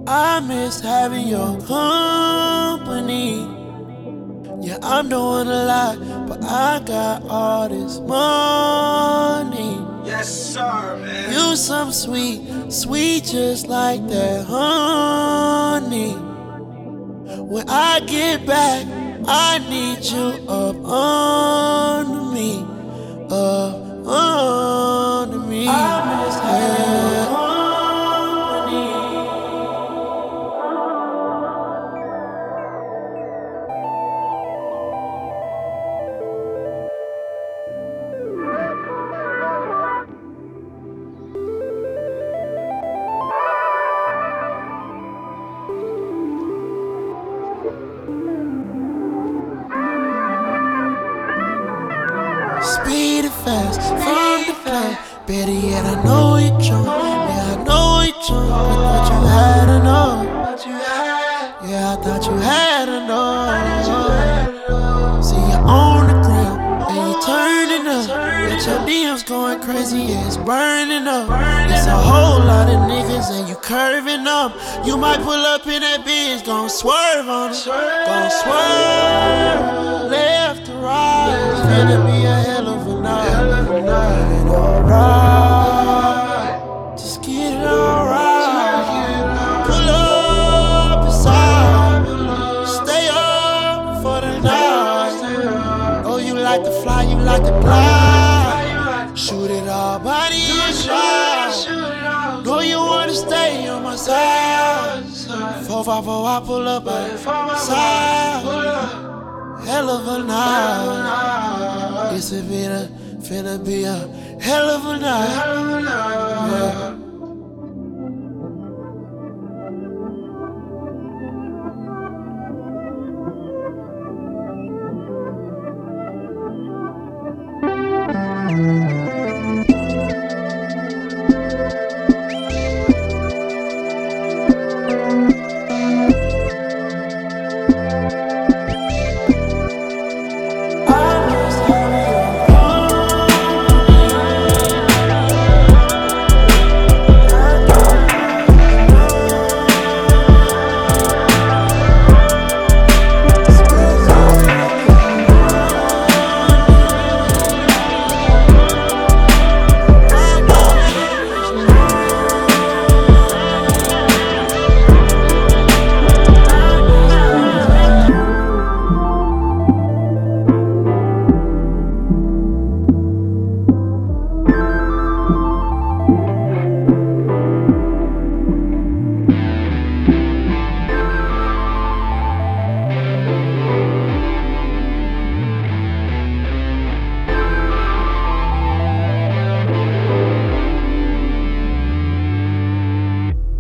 I miss having your company. Yeah, I'm doing a lot, but I got all this money. Yes, sir, man. You some sweet, sweet just like that honey. When I get back, I need you up under me, up under me. I miss having your company. Speed it fast, from the plan. Better yet, I know you drunk. Yeah, I know you drunk. I thought you had enough. Yeah, I thought you had enough. See you on the ground, and you turning up. But your DMs going crazy, yeah, it's burning up. It's a whole lot of niggas, and you curving up. You might pull up in that bitch, gon' swerve on it. Gon' swerve left to right. It's finna be a hell of a night. And alright, just get it alright. Pull up inside, stay up for the night. Oh, you like to fly, you like to fly. Shoot it all, body inside. Know you wanna stay on my side. 454, I pull up by the side. Hell of a night. It's finna be a hell of a night. Yeah.